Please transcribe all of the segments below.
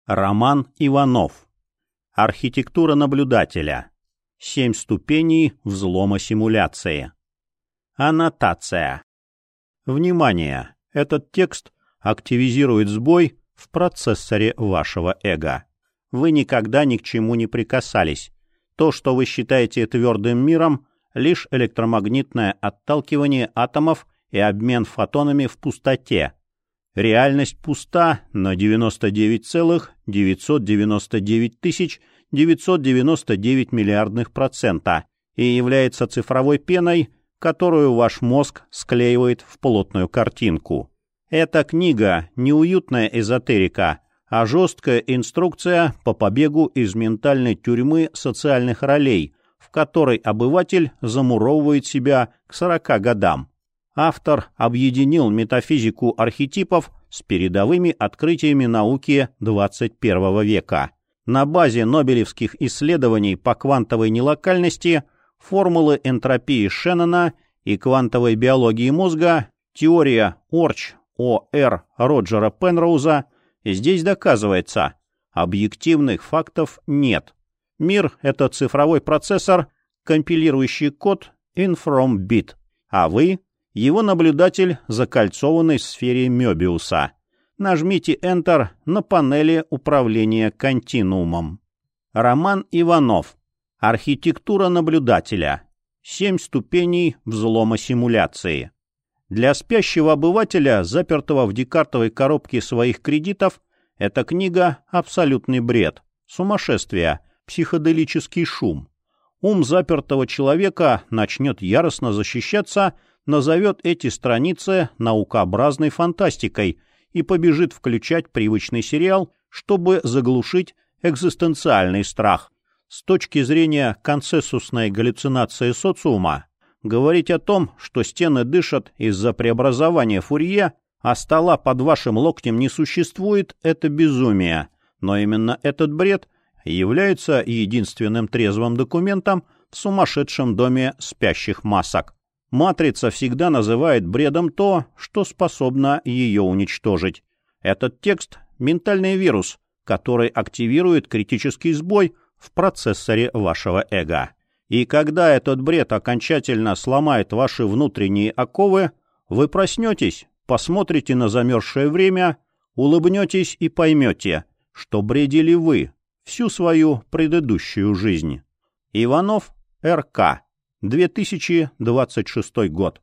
Роман Иванов. Архитектура наблюдателя. 7 ступеней взлома симуляции. Аннотация. Внимание! Этот текст активизирует сбой в процессоре вашего эго. Вы никогда ни к чему не прикасались. То, что вы считаете твердым миром, лишь электромагнитное отталкивание атомов и обмен фотонами в пустоте. Реальность пуста на 99,999 999 миллиардных процента и является цифровой пеной, которую ваш мозг склеивает в плотную картинку. Эта книга не уютная эзотерика, а жесткая инструкция по побегу из ментальной тюрьмы социальных ролей, в которой обыватель замуровывает себя к 40 годам. Автор объединил метафизику архетипов с передовыми открытиями науки 21 века. На базе нобелевских исследований по квантовой нелокальности, формулы энтропии Шеннона и квантовой биологии мозга, теория Орч-О.Р. Роджера Пенроуза, здесь доказывается, объективных фактов нет. Мир — это цифровой процессор, компилирующий код in from bit, а вы — его наблюдатель, закольцованный в сфере Мёбиуса. Нажмите Enter на панели управления континуумом. Роман Иванов. Архитектура наблюдателя. 7 ступеней взлома симуляции. Для спящего обывателя, запертого в декартовой коробке своих кредитов, эта книга — абсолютный бред, сумасшествие, психоделический шум. Ум запертого человека начнет яростно защищаться, назовет эти страницы наукообразной фантастикой и побежит включать привычный сериал, чтобы заглушить экзистенциальный страх. С точки зрения консенсусной галлюцинации социума, говорить о том, что стены дышат из-за преобразования Фурье, а стола под вашим локтем не существует, это безумие. Но именно этот бред является единственным трезвым документом в сумасшедшем доме спящих масок. Матрица всегда называет бредом то, что способно ее уничтожить. Этот текст — ментальный вирус, который активирует критический сбой в процессоре вашего эго. И когда этот бред окончательно сломает ваши внутренние оковы, вы проснетесь, посмотрите на замерзшее время, улыбнетесь и поймете, что бредили вы всю свою предыдущую жизнь. Иванов Р.К. 2026 год.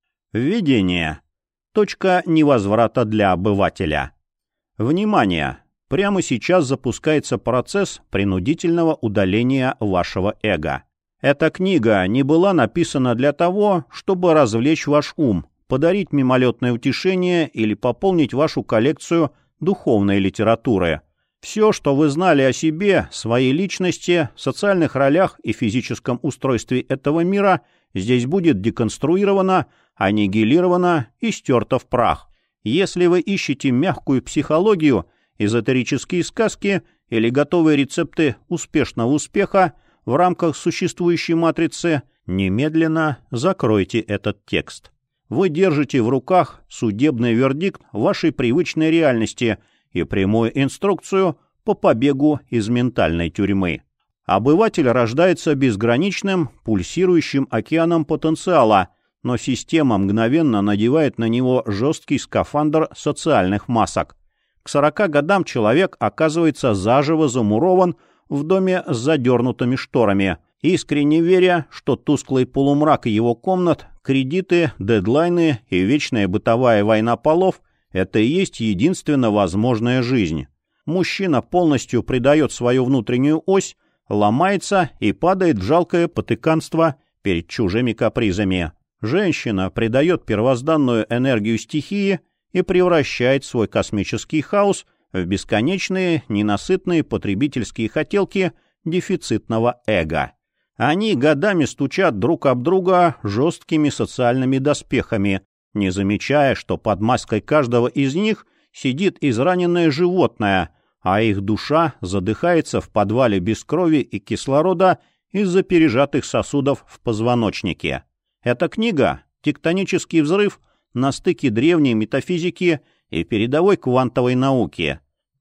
Введение. Точка невозврата для обывателя. Внимание! Прямо сейчас запускается процесс принудительного удаления вашего эго. Эта книга не была написана для того, чтобы развлечь ваш ум, подарить мимолетное утешение или пополнить вашу коллекцию духовной литературы. Все, что вы знали о себе, своей личности, социальных ролях и физическом устройстве этого мира, здесь будет деконструировано, аннигилировано и стерто в прах. Если вы ищете мягкую психологию, эзотерические сказки или готовые рецепты успешного успеха в рамках существующей матрицы, немедленно закройте этот текст. Вы держите в руках судебный вердикт вашей привычной реальности и прямую инструкцию по побегу из ментальной тюрьмы. Обыватель рождается безграничным, пульсирующим океаном потенциала, но система мгновенно надевает на него жесткий скафандр социальных масок. К 40 годам человек оказывается заживо замурован в доме с задернутыми шторами, искренне веря, что тусклый полумрак его комнат, кредиты, дедлайны и вечная бытовая война полов — это и есть единственно возможная жизнь. Мужчина полностью предает свою внутреннюю ось, ломается и падает в жалкое потыканство перед чужими капризами. Женщина предает первозданную энергию стихии и превращает свой космический хаос в бесконечные, ненасытные потребительские хотелки дефицитного эго. Они годами стучат друг об друга жесткими социальными доспехами, не замечая, что под маской каждого из них сидит израненное животное, а их душа задыхается в подвале без крови и кислорода из-за пережатых сосудов в позвоночнике. Эта книга — тектонический взрыв на стыке древней метафизики и передовой квантовой науки.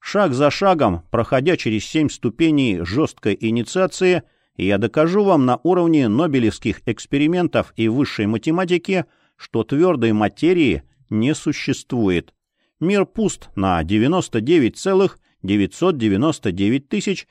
Шаг за шагом, проходя через 7 ступеней жесткой инициации, я докажу вам на уровне нобелевских экспериментов и высшей математики, что твердой материи не существует. Мир пуст на 99,999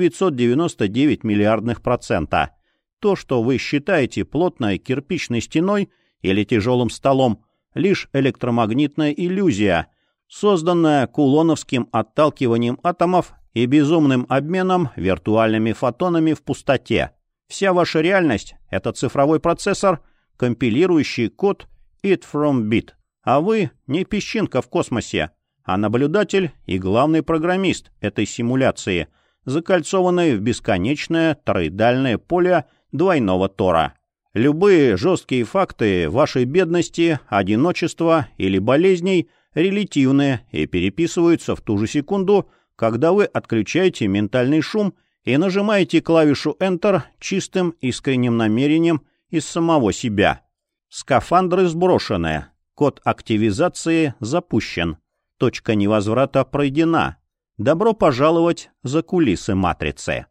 999 миллиардных процента. То, что вы считаете плотной кирпичной стеной или тяжелым столом, лишь электромагнитная иллюзия, созданная кулоновским отталкиванием атомов и безумным обменом виртуальными фотонами в пустоте. Вся ваша реальность — это цифровой процессор, компилирующий код «it from bit». А вы не песчинка в космосе, а наблюдатель и главный программист этой симуляции, закольцованной в бесконечное тороидальное поле двойного Тора. Любые жесткие факты вашей бедности, одиночества или болезней релятивны и переписываются в ту же секунду, когда вы отключаете ментальный шум и нажимаете клавишу Enter чистым искренним намерением из самого себя. Скафандры сброшены, код активизации запущен, точка невозврата пройдена. Добро пожаловать за кулисы матрицы.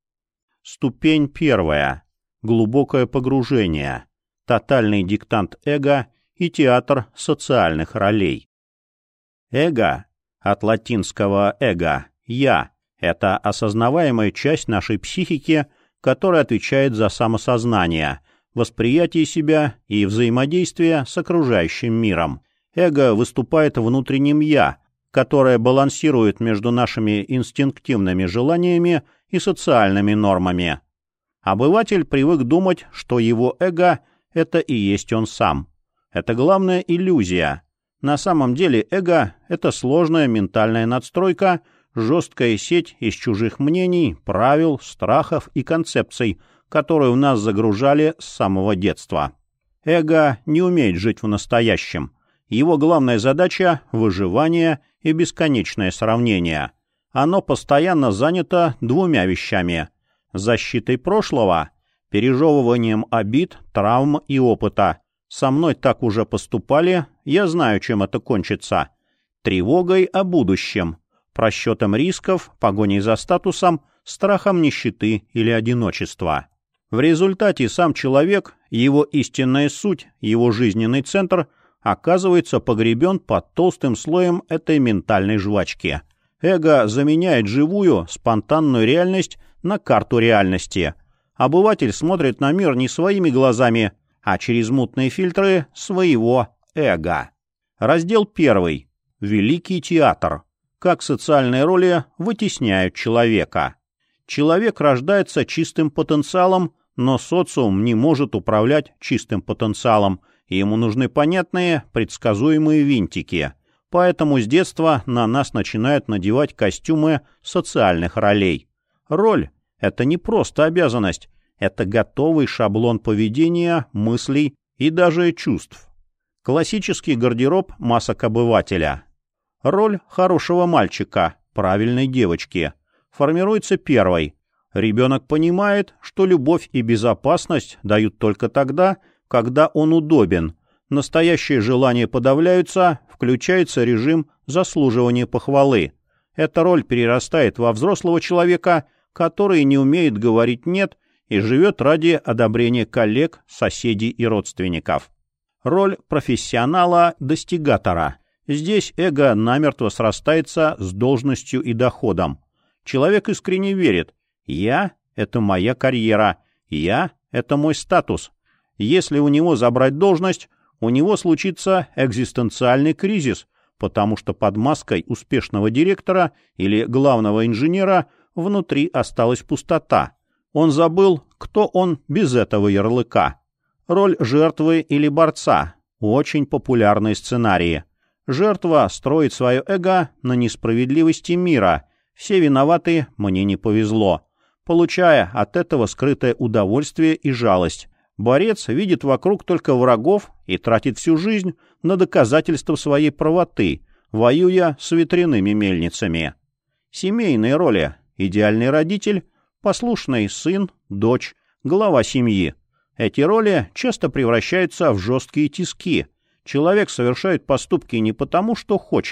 Ступень 1. Глубокое погружение. Тотальный диктант эго и театр социальных ролей. Эго, от латинского «эго» — «я», это осознаваемая часть нашей психики, которая отвечает за самосознание, восприятие себя и взаимодействие с окружающим миром. Эго выступает внутренним «я», которое балансирует между нашими инстинктивными желаниями и социальными нормами. Обыватель привык думать, что его эго — это и есть он сам. Это главная иллюзия. На самом деле эго — это сложная ментальная надстройка, жесткая сеть из чужих мнений, правил, страхов и концепций, которые в нас загружали с самого детства. Эго не умеет жить в настоящем. Его главная задача — выживание и бесконечное сравнение. Оно постоянно занято двумя вещами — защитой прошлого, пережевыванием обид, травм и опыта. Со мной так уже поступали, я знаю, чем это кончится. Тревогой о будущем, просчетом рисков, погоней за статусом, страхом нищеты или одиночества. В результате сам человек, его истинная суть, его жизненный центр оказывается погребен под толстым слоем этой ментальной жвачки. Эго заменяет живую, спонтанную реальность на карту реальности. Обыватель смотрит на мир не своими глазами, а через мутные фильтры своего эго. Раздел 1. Великий театр. Как социальные роли вытесняют человека. Человек рождается чистым потенциалом, но социум не может управлять чистым потенциалом, и ему нужны понятные, предсказуемые винтики. Поэтому с детства на нас начинают надевать костюмы социальных ролей. Роль — это не просто обязанность, это готовый шаблон поведения, мыслей и даже чувств. Классический гардероб масок обывателя. Роль хорошего мальчика, правильной девочки, формируется первой. Ребенок понимает, что любовь и безопасность дают только тогда, когда он удобен. Настоящие желания подавляются, включается режим заслуживания похвалы. Эта роль перерастает во взрослого человека, который не умеет говорить «нет» и живет ради одобрения коллег, соседей и родственников. Роль профессионала-достигатора. Здесь эго намертво срастается с должностью и доходом. Человек искренне верит: «Я — это моя карьера, я — это мой статус». Если у него забрать должность, у него случится экзистенциальный кризис, потому что под маской успешного директора или главного инженера внутри осталась пустота. Он забыл, кто он без этого ярлыка. Роль жертвы или борца – очень популярные сценарии. Жертва строит свое эго на несправедливости мира. Все виноваты, мне не повезло. Получая от этого скрытое удовольствие и жалость. Борец видит вокруг только врагов и тратит всю жизнь на доказательство своей правоты, воюя с ветряными мельницами. Семейные роли. Идеальный родитель, послушный сын, дочь, глава семьи. Эти роли часто превращаются в жесткие тиски. Человек совершает поступки не потому, что хочет,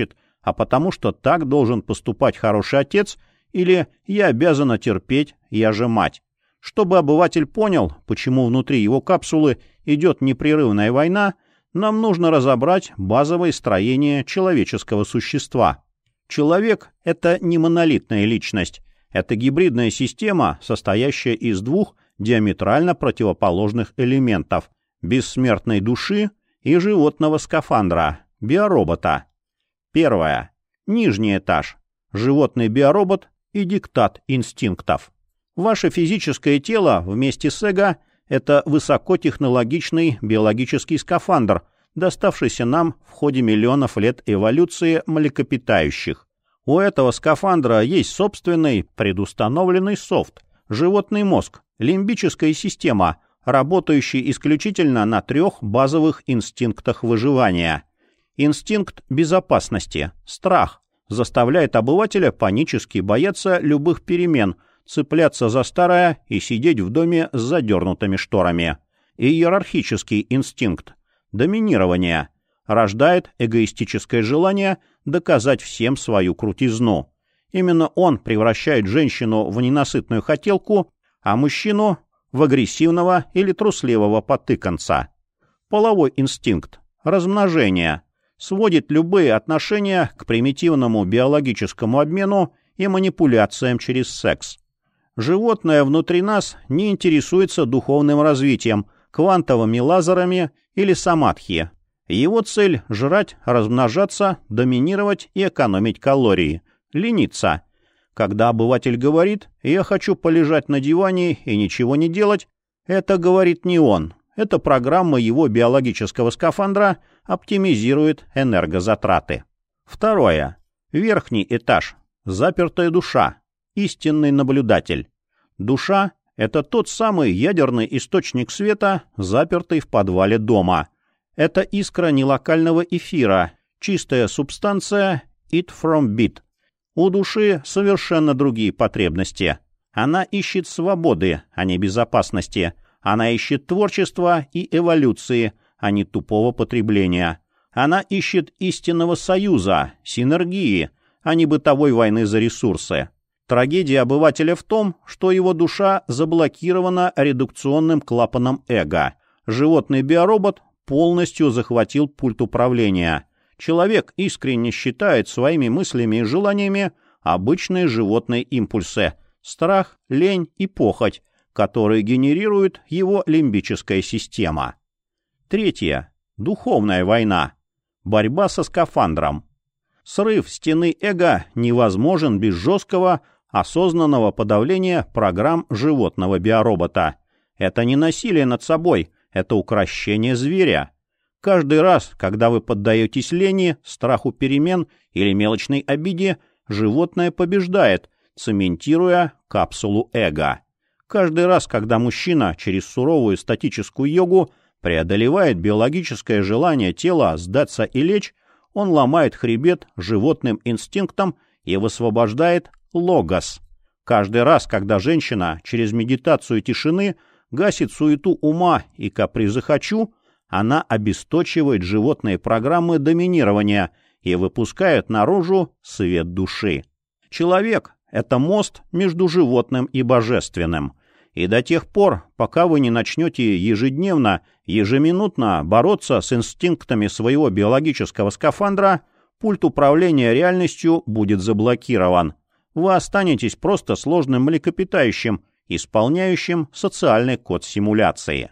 а потому что так должен поступать хороший отец, или «я обязана терпеть, я же мать». Чтобы обыватель понял, почему внутри его капсулы идет непрерывная война, нам нужно разобрать базовое строение человеческого существа. Человек — это не монолитная личность, это гибридная система, состоящая из двух диаметрально противоположных элементов — бессмертной души и животного скафандра, биоробота. Первое. Нижний этаж. Животный биоробот и диктат инстинктов. Ваше физическое тело вместе с эго — это высокотехнологичный биологический скафандр, доставшийся нам в ходе миллионов лет эволюции млекопитающих. У этого скафандра есть собственный предустановленный софт, животный мозг, лимбическая система, работающий исключительно на 3 базовых инстинктах выживания. Инстинкт безопасности, страх, заставляет обывателя панически бояться любых перемен, цепляться за старое и сидеть в доме с задернутыми шторами. Иерархический инстинкт, доминирование, рождает эгоистическое желание доказать всем свою крутизну. Именно он превращает женщину в ненасытную хотелку, а мужчину — в агрессивного или трусливого потыканца. Половой инстинкт, размножение, сводит любые отношения к примитивному биологическому обмену и манипуляциям через секс. Животное внутри нас не интересуется духовным развитием, квантовыми лазерами или самадхи. Его цель — жрать, размножаться, доминировать и экономить калории, лениться. Когда обыватель говорит «я хочу полежать на диване и ничего не делать», это говорит не он. Эта программа его биологического скафандра оптимизирует энергозатраты. Второе. Верхний этаж. Запертая душа. Истинный наблюдатель. Душа — это тот самый ядерный источник света, запертый в подвале дома. Это искра нелокального эфира, чистая субстанция «it from bit». У души совершенно другие потребности. Она ищет свободы, а не безопасности. Она ищет творчества и эволюции, а не тупого потребления. Она ищет истинного союза, синергии, а не бытовой войны за ресурсы. Трагедия обывателя в том, что его душа заблокирована редукционным клапаном эго. Животный биоробот полностью захватил пульт управления. Человек искренне считает своими мыслями и желаниями обычные животные импульсы – страх, лень и похоть, которые генерирует его лимбическая система. Третье. Духовная война. Борьба со скафандром. Срыв стены эго невозможен без жесткого, осознанного подавления программ животного биоробота. Это не насилие над собой, это укрощение зверя. Каждый раз, когда вы поддаетесь лени, страху перемен или мелочной обиде, животное побеждает, цементируя капсулу эго. Каждый раз, когда мужчина через суровую статическую йогу преодолевает биологическое желание тела сдаться и лечь, он ломает хребет животным инстинктам и высвобождает логос. Каждый раз, когда женщина через медитацию тишины гасит суету ума и капризы «хочу», она обесточивает животные программы доминирования и выпускает наружу свет души. Человек — это мост между животным и божественным. И до тех пор, пока вы не начнете ежедневно, ежеминутно бороться с инстинктами своего биологического скафандра, пульт управления реальностью будет заблокирован. Вы останетесь просто сложным млекопитающим, исполняющим социальный код симуляции.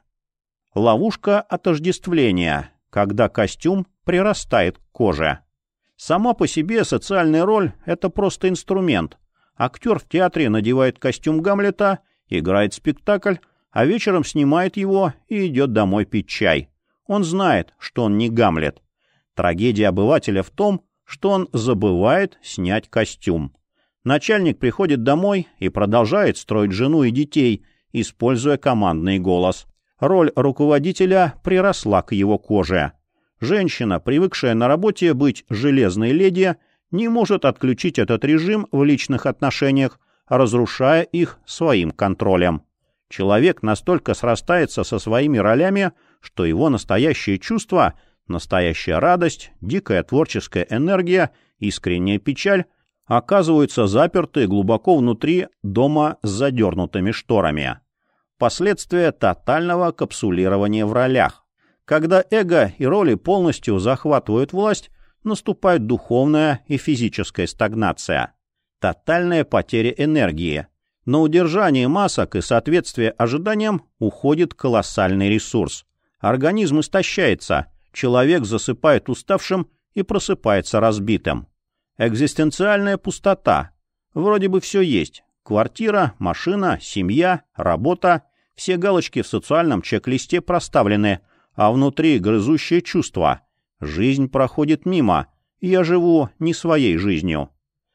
Ловушка отождествления, когда костюм прирастает к коже. Сама по себе социальная роль — это просто инструмент. Актер в театре надевает костюм Гамлета, играет спектакль, а вечером снимает его и идет домой пить чай. Он знает, что он не Гамлет. Трагедия обывателя в том, что он забывает снять костюм. Начальник приходит домой и продолжает строить жену и детей, используя командный голос. Роль руководителя приросла к его коже. Женщина, привыкшая на работе быть железной леди, не может отключить этот режим в личных отношениях, разрушая их своим контролем. Человек настолько срастается со своими ролями, что его настоящие чувства, настоящая радость, дикая творческая энергия искренняя печаль, оказываются заперты глубоко внутри дома с задернутыми шторами. Последствия тотального капсулирования в ролях. Когда эго и роли полностью захватывают власть, наступает духовная и физическая стагнация. Тотальная потеря энергии. На удержание масок и соответствие ожиданиям уходит колоссальный ресурс. Организм истощается, человек засыпает уставшим и просыпается разбитым. Экзистенциальная пустота. Вроде бы все есть. Квартира, машина, семья, работа. Все галочки в социальном чек-листе проставлены, а внутри грызущее чувство. Жизнь проходит мимо. Я живу не своей жизнью.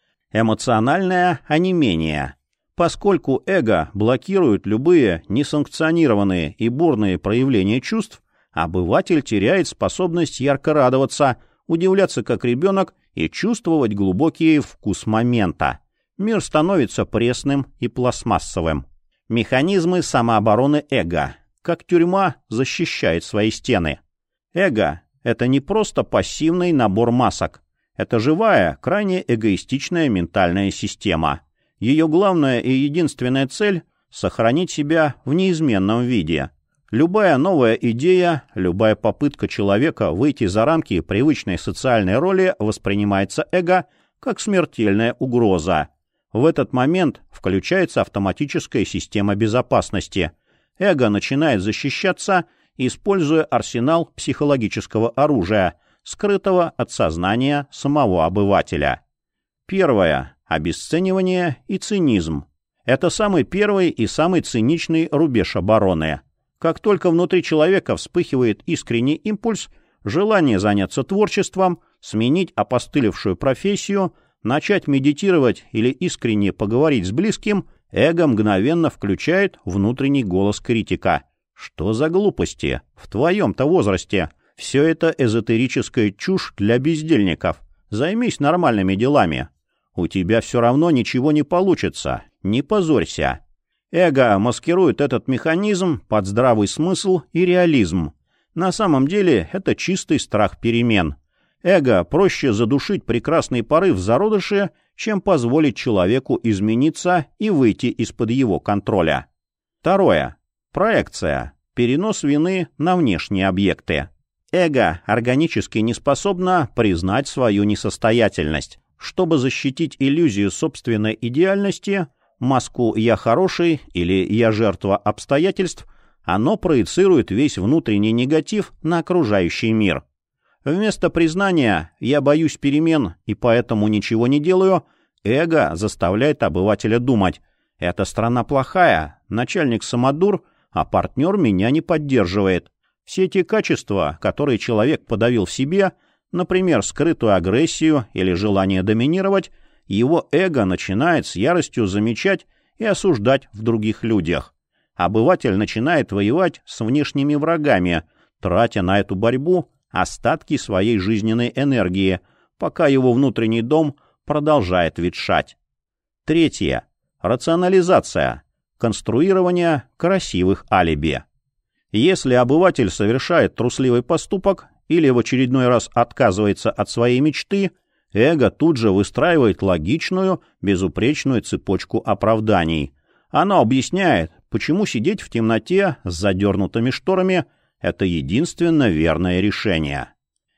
Эмоциональное онемение. Поскольку эго блокирует любые несанкционированные и бурные проявления чувств, обыватель теряет способность ярко радоваться, удивляться как ребенок и чувствовать глубокий вкус момента. Мир становится пресным и пластмассовым. Механизмы самообороны эго. Как тюрьма защищает свои стены. Эго — это не просто пассивный набор масок. Это живая, крайне эгоистичная ментальная система. Ее главная и единственная цель — сохранить себя в неизменном виде. Любая новая идея, любая попытка человека выйти за рамки привычной социальной роли воспринимается эго как смертельная угроза. В этот момент включается автоматическая система безопасности. Эго начинает защищаться, используя арсенал психологического оружия, скрытого от сознания самого обывателя. Первое. Обесценивание и цинизм. Это самый первый и самый циничный рубеж обороны. Как только внутри человека вспыхивает искренний импульс, желание заняться творчеством, сменить опостылевшую профессию, начать медитировать или искренне поговорить с близким, эго мгновенно включает внутренний голос критика. Что за глупости? В твоем-то возрасте. Все это эзотерическая чушь для бездельников. Займись нормальными делами. У тебя все равно ничего не получится. Не позорься. Эго маскирует этот механизм под здравый смысл и реализм. На самом деле это чистый страх перемен. Эго проще задушить прекрасный порыв в зародыше, чем позволить человеку измениться и выйти из-под его контроля. Второе. Проекция. Перенос вины на внешние объекты. Эго органически не способно признать свою несостоятельность. Чтобы защитить иллюзию собственной идеальности, маску «я хороший» или «я жертва обстоятельств», оно проецирует весь внутренний негатив на окружающий мир. Вместо признания «я боюсь перемен и поэтому ничего не делаю», эго заставляет обывателя думать: «эта страна плохая, начальник самодур, а партнер меня не поддерживает». Все те качества, которые человек подавил в себе, например, скрытую агрессию или желание доминировать, его эго начинает с яростью замечать и осуждать в других людях. Обыватель начинает воевать с внешними врагами, тратя на эту борьбу остатки своей жизненной энергии, пока его внутренний дом продолжает ветшать. Третье. Рационализация. Конструирование красивых алиби. Если обыватель совершает трусливый поступок или в очередной раз отказывается от своей мечты, эго тут же выстраивает логичную, безупречную цепочку оправданий. Оно объясняет, почему сидеть в темноте с задернутыми шторами – это единственно верное решение.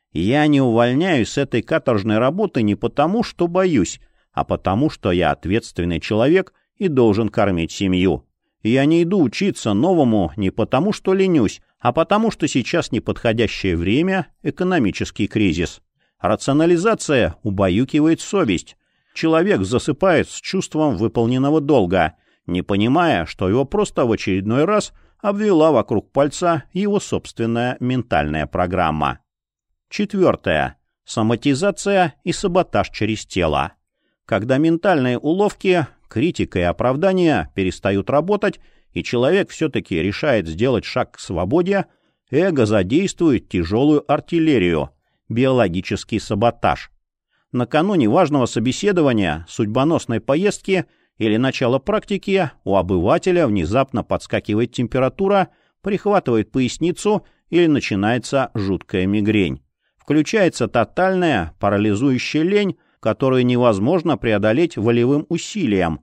Я не увольняюсь с этой каторжной работы не потому, что боюсь, а потому, что я ответственный человек и должен кормить семью. Я не иду учиться новому не потому, что ленюсь, а потому, что сейчас неподходящее время, экономический кризис. Рационализация убаюкивает совесть. Человек засыпает с чувством выполненного долга, не понимая, что его просто в очередной раз обвела вокруг пальца его собственная ментальная программа. Четвертое. Соматизация и саботаж через тело. Когда ментальные уловки, критика и оправдания перестают работать, и человек все-таки решает сделать шаг к свободе, эго задействует тяжелую артиллерию – биологический саботаж. Накануне важного собеседования, судьбоносной поездки или начала практики у обывателя внезапно подскакивает температура, прихватывает поясницу или начинается жуткая мигрень. Включается тотальная парализующая лень, которую невозможно преодолеть волевым усилием,